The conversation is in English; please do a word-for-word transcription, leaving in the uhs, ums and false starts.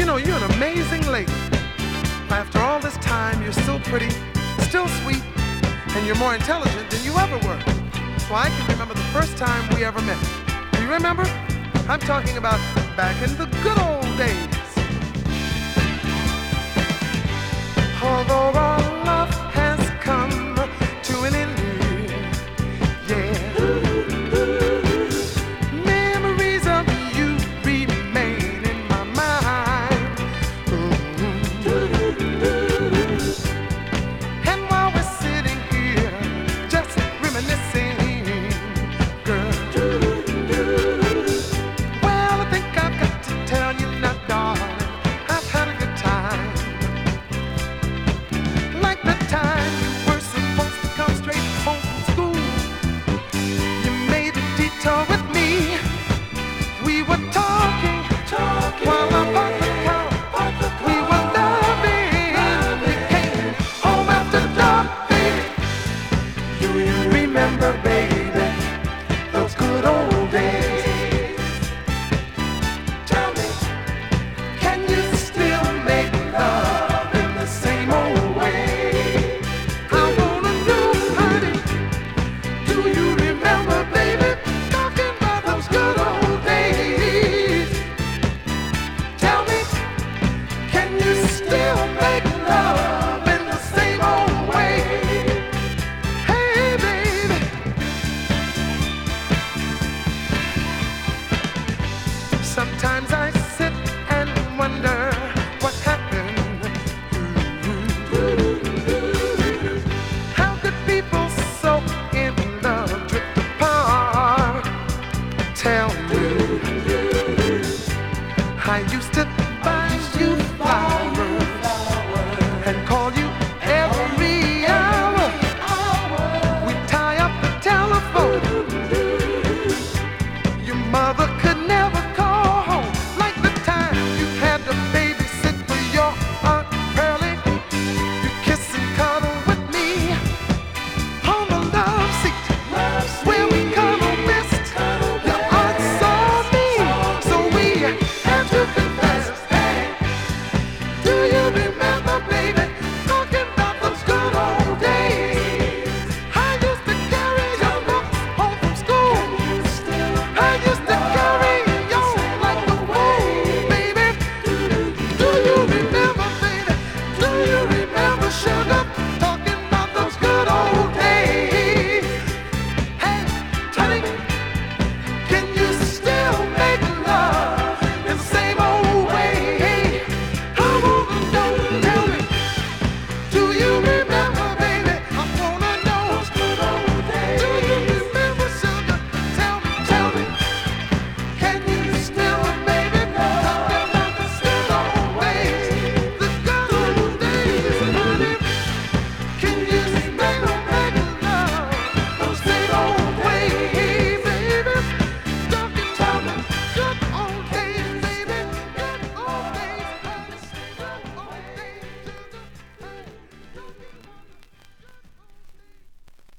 know, you're an amazing lady. After all this time, you're still pretty, still sweet, and you're more intelligent than you ever were. So I can remember the first time we ever met. Do you remember? I'm talking about back in the good old days. Although our love has come to an end, yeah. Memories of you remain in my mind. And while we're sitting here, just reminiscing, girl. Well, I think I've got to tell you now, darling, I've had a good time. Like the time you were supposed to come straight home from school. You made a detour with me. We were talking, talking while I parked the car. We were loving. We came home after dark, baby. You remember, baby?